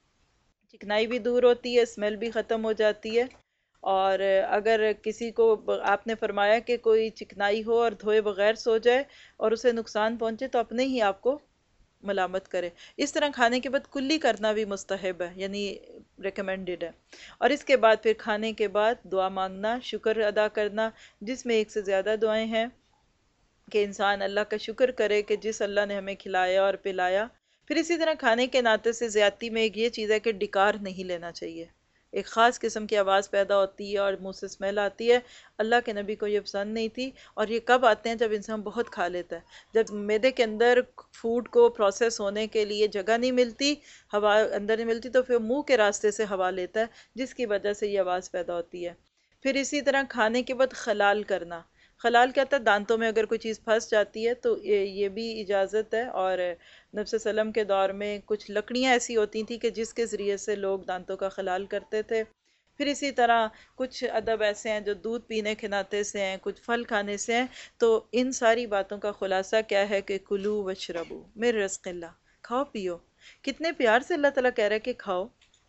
چکنائی بھی دور ہوتی ہے، اسمیل بھی ختم ہو جاتی ہے، اور اگر کسی کو آپ نے فرمایا کہ کوئی چکنائی ہو اور دھوئے بغیر سو جائے اور اسے نقصان پہنچے تو اپنے ہی آپ کو ملامت کرے۔ اس طرح کھانے کے بعد کلی کرنا بھی مستحب ہے، یعنی ریکمینڈڈ ہے۔ اور اس کے بعد پھر کھانے کے بعد دعا مانگنا، شکر ادا کرنا، جس میں ایک سے زیادہ دعائیں ہیں کہ انسان اللہ کا شکر کرے کہ جس اللہ نے ہمیں کھلایا اور پلایا۔ پھر اسی طرح کھانے کے ناطے سے زیادتی میں ایک یہ چیز ہے کہ ڈکار نہیں لینا چاہیے، ایک خاص قسم کی آواز پیدا ہوتی ہے اور منہ سے اسمیل آتی ہے، اللہ کے نبی کو یہ پسند نہیں تھی، اور یہ کب آتے ہیں؟ جب انسان بہت کھا لیتا ہے، جب معدے کے اندر فوڈ کو پروسیس ہونے کے لیے جگہ نہیں ملتی، ہوا اندر نہیں ملتی، تو پھر منہ کے راستے سے ہوا لیتا ہے جس کی وجہ سے یہ آواز پیدا ہوتی ہے۔ پھر اسی طرح کھانے کے بعد خلال کرنا، خلال کیا ہوتا ہے؟ دانتوں میں اگر کوئی چیز پھنس جاتی ہے تو یہ بھی اجازت ہے، اور نبی صلی اللہ علیہ وسلم کے دور میں کچھ لکڑیاں ایسی ہوتی تھیں کہ جس کے ذریعے سے لوگ دانتوں کا خلال کرتے تھے۔ پھر اسی طرح کچھ ادب ایسے ہیں جو دودھ پینے کے ناطے سے ہیں، کچھ پھل کھانے سے ہیں، تو ان ساری باتوں کا خلاصہ کیا ہے کہ کلو وشربو من رزق اللہ، کھاؤ پیو، کتنے پیار سے اللہ تعالیٰ کہہ رہا ہے کہ کھاؤ،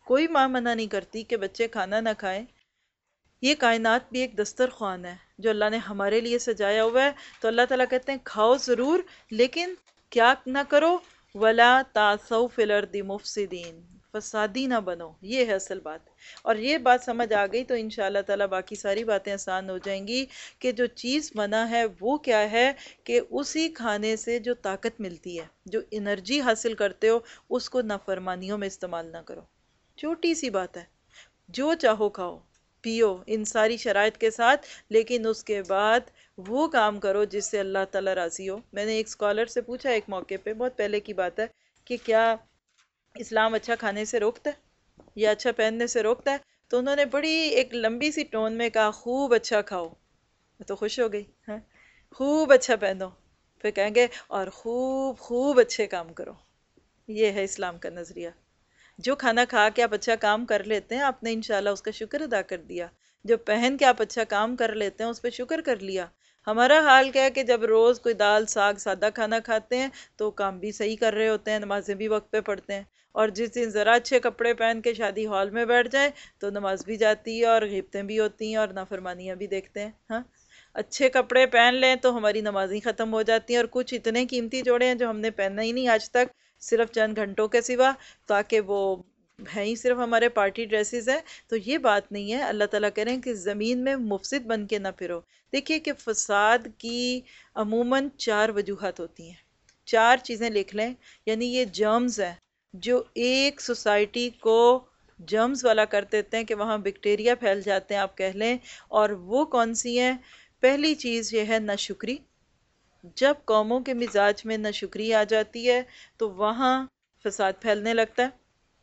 کوئی ماں منع نہیں کرتی کہ بچے کھانا نہ کھائیں. یہ کائنات بھی ایک دسترخوان ہے جو اللہ نے ہمارے لیے سجایا ہوا ہے. تو اللہ تعالیٰ کہتے ہیں کھاؤ ضرور، لیکن کیا نہ کرو، وَلَا تَعْثَوْا فِي الْأَرْضِ مُفْسِدِينَ، فسادی نہ بنو. یہ ہے اصل بات. اور یہ بات سمجھ آ گئی تو انشاءاللہ تعالیٰ باقی ساری باتیں آسان ہو جائیں گی کہ جو چیز منع ہے وہ کیا ہے، کہ اسی کھانے سے جو طاقت ملتی ہے، جو انرجی حاصل کرتے ہو، اس کو نافرمانیوں میں استعمال نہ کرو. چھوٹی سی بات ہے. جو چاہو کھاؤ پیو ان ساری شرائط کے ساتھ، لیکن اس کے بعد وہ کام کرو جس سے اللہ تعالیٰ راضی ہو. میں نے ایک اسکالر سے پوچھا ایک موقع پہ، بہت پہلے کی بات ہے، کہ کیا اسلام اچھا کھانے سے روکتا ہے یا اچھا پہننے سے روکتا ہے؟ تو انہوں نے بڑی ایک لمبی سی ٹون میں کہا خوب اچھا کھاؤ. میں تو خوش ہو گئی. ہاں، خوب اچھا پہنو، پھر کہیں گے اور خوب خوب اچھے کام کرو. یہ ہے اسلام کا نظریہ. جو کھانا کھا کے آپ اچھا کام کر لیتے ہیں، آپ نے انشاءاللہ اس کا شکر ادا کر دیا. جو پہن کے آپ اچھا کام کر لیتے ہیں، اس پہ شکر کر لیا. ہمارا حال کیا ہے کہ جب روز کوئی دال ساگ سادہ کھانا کھاتے ہیں تو کام بھی صحیح کر رہے ہوتے ہیں، نمازیں بھی وقت پہ پڑھتے ہیں، اور جس دن ذرا اچھے کپڑے پہن کے شادی ہال میں بیٹھ جائیں تو نماز بھی جاتی ہے اور غیبتیں بھی ہوتی ہیں اور نافرمانیاں بھی دیکھتے ہیں. ہاں، اچھے کپڑے پہن لیں تو ہماری نمازیں ختم ہو جاتی ہیں، اور کچھ اتنے قیمتی جوڑے ہیں جو ہم نے پہنا ہی نہیں آج تک، صرف چند گھنٹوں کے سوا، تاکہ وہ ہیں ہی صرف ہمارے پارٹی ڈریسز ہیں. تو یہ بات نہیں ہے. اللہ تعالیٰ کہہ رہے ہیں کہ زمین میں مفسد بن کے نہ پھرو. دیکھیے کہ فساد کی عموماً 4 وجوہات ہوتی ہیں. 4 چیزیں لکھ لیں، یعنی یہ جرمز ہیں جو ایک سوسائٹی کو جرمز والا کر دیتے ہیں کہ وہاں بیکٹیریا پھیل جاتے ہیں آپ کہہ لیں. اور وہ کون سی ہیں؟ پہلی چیز یہ ہے ناشکری. جب قوموں کے مزاج میں ناشکری آ جاتی ہے تو وہاں فساد پھیلنے لگتا ہے.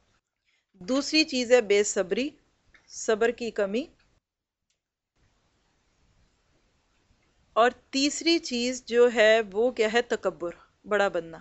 دوسری چیز ہے بے صبری، صبر کی کمی. اور تیسری چیز جو ہے وہ کیا ہے؟ تکبر، بڑا بننا.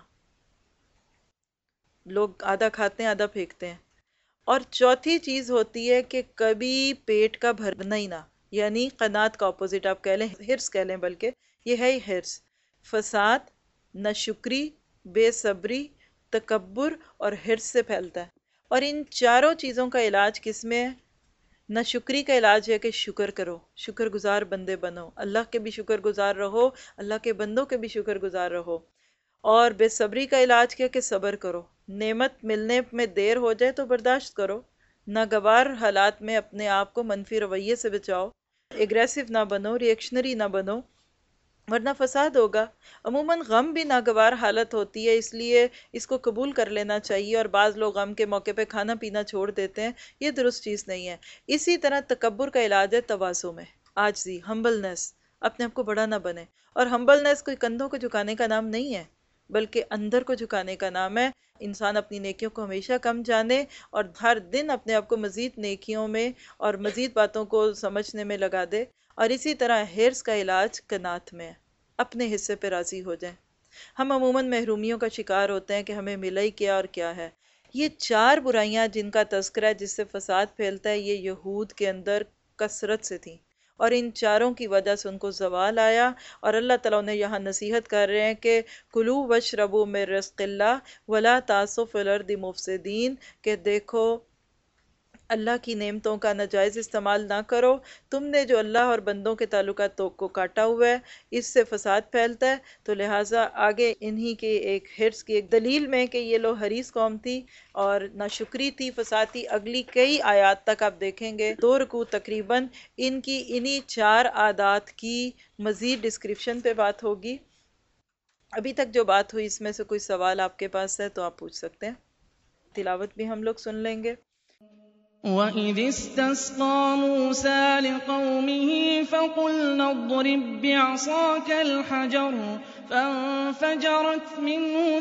لوگ آدھا کھاتے ہیں آدھا پھینکتے ہیں. اور چوتھی چیز ہوتی ہے کہ کبھی پیٹ کا بھرنا ہی نہ، یعنی قناعت کا اپوزٹ آپ کہہ لیں، ہرس کہہ لیں، بلکہ یہ ہے ہی ہرس. فساد، ناشکری، بے صبری، تکبر اور ہرس سے پھیلتا ہے. اور ان چاروں چیزوں کا علاج کس میں ہے؟ ناشکری کا علاج ہے کہ شکر کرو، شکر گزار بندے بنو، اللہ کے بھی شکر گزار رہو، اللہ کے بندوں کے بھی شکر گزار رہو. اور بے صبری کا علاج کیا کہ صبر کرو، نعمت ملنے میں دیر ہو جائے تو برداشت کرو، ناگوار حالات میں اپنے آپ کو منفی رویے سے بچاؤ، ایگریسو نہ بنو، ریئیکشنری نہ بنو، ورنہ فساد ہوگا. عموماً غم بھی ناگوار حالت ہوتی ہے، اس لیے اس کو قبول کر لینا چاہیے. اور بعض لوگ غم کے موقع پہ کھانا پینا چھوڑ دیتے ہیں، یہ درست چیز نہیں ہے. اسی طرح تکبر کا علاج ہے تواضع میں، عاجزی، ہمبلنس. اپنے آپ کو بڑا نہ بنے. اور ہمبلنس کوئی کندھوں کو جھکانے کا نام نہیں ہے، بلکہ اندر کو جھکانے کا نام ہے. انسان اپنی نیکیوں کو ہمیشہ کم جانے اور ہر دن اپنے آپ کو مزید نیکیوں میں اور مزید باتوں کو سمجھنے میں لگا دے. اور اسی طرح ہرس کا علاج قناعت میں ہے، اپنے حصے پہ راضی ہو جائیں. ہم عموماً محرومیوں کا شکار ہوتے ہیں کہ ہمیں ملا ہی کیا اور کیا ہے. یہ 4 برائیاں جن کا تذکرہ ہے، جس سے فساد پھیلتا ہے، یہ یہود کے اندر کثرت سے تھیں، اور ان چاروں کی وجہ سے ان کو زوال آیا. اور اللہ تعالیٰ نے یہاں نصیحت کر رہے ہیں کہ کلوا واشربوا من رزق اللہ ولا تعثوا فی الارض مفسدین، کہ دیکھو اللہ کی نعمتوں کا ناجائز استعمال نہ کرو. تم نے جو اللہ اور بندوں کے تعلقات کو کاٹا ہوا ہے، اس سے فساد پھیلتا ہے. تو لہٰذا آگے انہی کے ایک حرص کی ایک دلیل میں کہ یہ لوگ حریص قوم تھی اور ناشکری تھی، فساد تھی. اگلی کئی آیات تک آپ دیکھیں گے 2 رکوع تقریباً ان کی انہی 4 عادات کی مزید ڈسکرپشن پہ بات ہوگی. ابھی تک جو بات ہوئی اس میں سے کوئی سوال آپ کے پاس ہے تو آپ پوچھ سکتے ہیں. تلاوت بھی ہم لوگ سن لیں گے. وَإِذِ اسْتَسْقَىٰ مُوسَىٰ لِقَوْمِهِ فَقُلْنَا اضْرِب بِّعَصَاكَ الْحَجَرَ فَانفَجَرَتْ مِنْهُ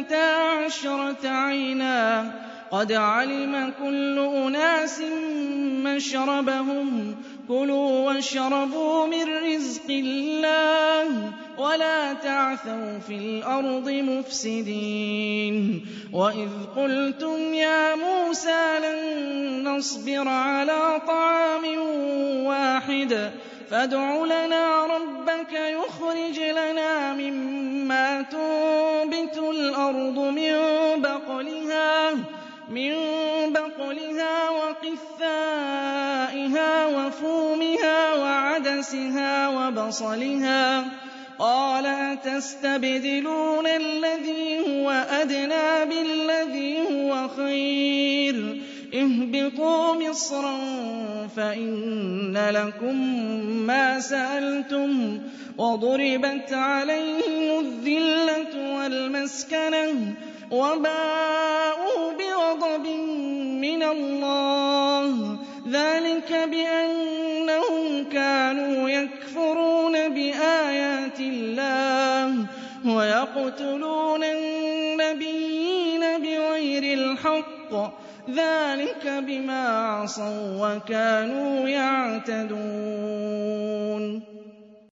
12 عَيْنًا قَدْ عَلِمَ كُلُّ أُنَاسٍ مَّشْرَبَهُمْ كُلُوا وَاشْرَبُوا مِن رِّزْقِ اللَّهِ وَلَا تَعْثَوْا فِي الْأَرْضِ مُفْسِدِينَ. وَإِذْ قُلْتُمْ يَا مُوسَىٰ لَن نَّصْبِرَ عَلَىٰ طَعَامٍ وَاحِدٍ فَادْعُ لَنَا رَبَّكَ يُخْرِجْ لَنَا مِمَّا تُنبِتُ الْأَرْضُ مِن بَقْلِهَا وَقِثَّائِهَا وَفُومِهَا وَعَدَسِهَا وَبَصَلِهَا ۖ قَالَ أَتَسْتَبْدِلُونَ الَّذِي هُوَ أَدْنَىٰ بِالَّذِي هُوَ خَيْرٌ ۚ اهْبِطُوا مِصْرًا فَإِنَّ لَكُم مَّا سَأَلْتُمْ ۗ وَضُرِبَتْ عَلَيْهِمُ الذِّلَّةُ وَالْمَسْكَنَةُ وَبَاءُوا بِغَضَبٍ مِّنَ اللَّهِ ۗ ذَٰلِكَ بِأَنَّهُمْ كَانُوا يَكْفُرُونَ بِآيَاتِ اللَّهِ وَيَقْتُلُونَ النَّبِيِّينَ بِغَيْرِ الْحَقِّ ۗ ذَٰلِكَ بِمَا عَصَوا وَّكَانُوا يَعْتَدُونَ